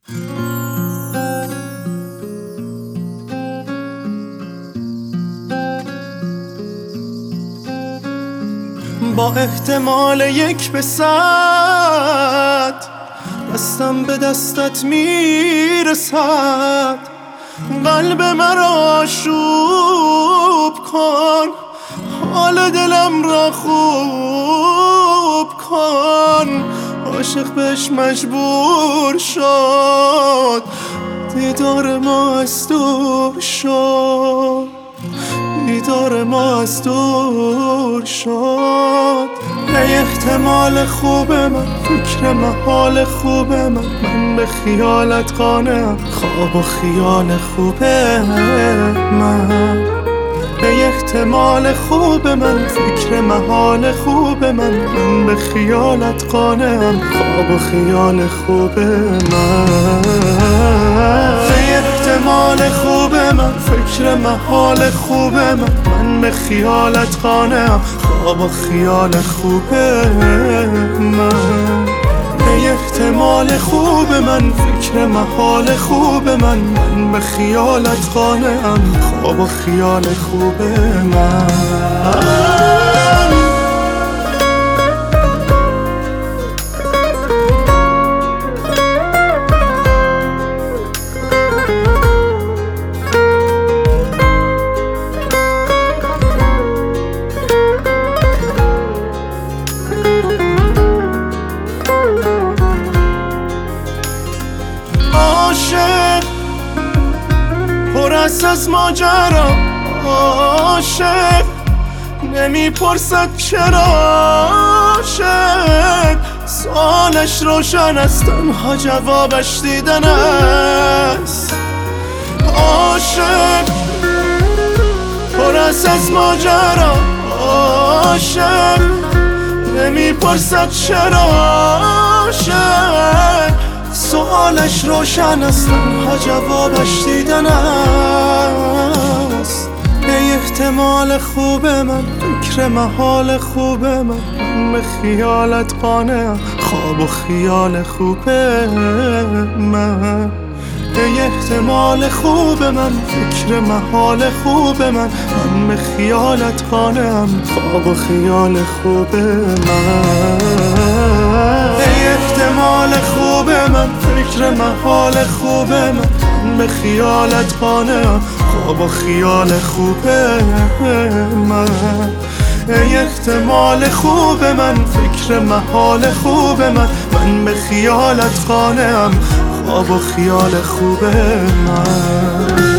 با احتمال 1/100 دستم به دستت میرسد، قلب مرا آشوب کن، حال دلم را خوب کن. عاشق بهش مجبور شد، دیدار ما از دور شد، دیدار ما از دور شد. ای احتمال خوب من، فکر محال خوب من به خیالت قانعم، خواب و خیال خوب من. ای احتمال خوب من، فکر محال خوب من به خیالت قانعم، خواب و خیال خوب من. ای احتمال خوب من، فکر محال خوب من به خیالت قانعم، خواب و خیال خوب من. ای احتمال خوب من، فکر محال خوب من به خیالت قانعم، خواب و خیال خوب من. عاشق پر است از ماجرا، عاشق نمیپرسد چرا، عاشق سوالش روشن است، تنها جوابش دیدن است. عاشق پر است از ماجرا، عاشق نمیپرسد چرا، عاشق سوالش روشن است، تنها جوابش دیدن است. ای احتمال خوب من، فکر محال خوب من به خیالت قانعم، خواب و خیال خوب من. ای احتمال خوب من، فکر محال خوب من به خیالت قانعم، خواب و خیال خوب من. ای احتمال خوب من، فکر محال خوب من به خیالت قانعم، خواب و خیال خوب من. ای احتمال خوب من، فکر محال خوب من به خیالت قانعم، خواب و خیال خوب من.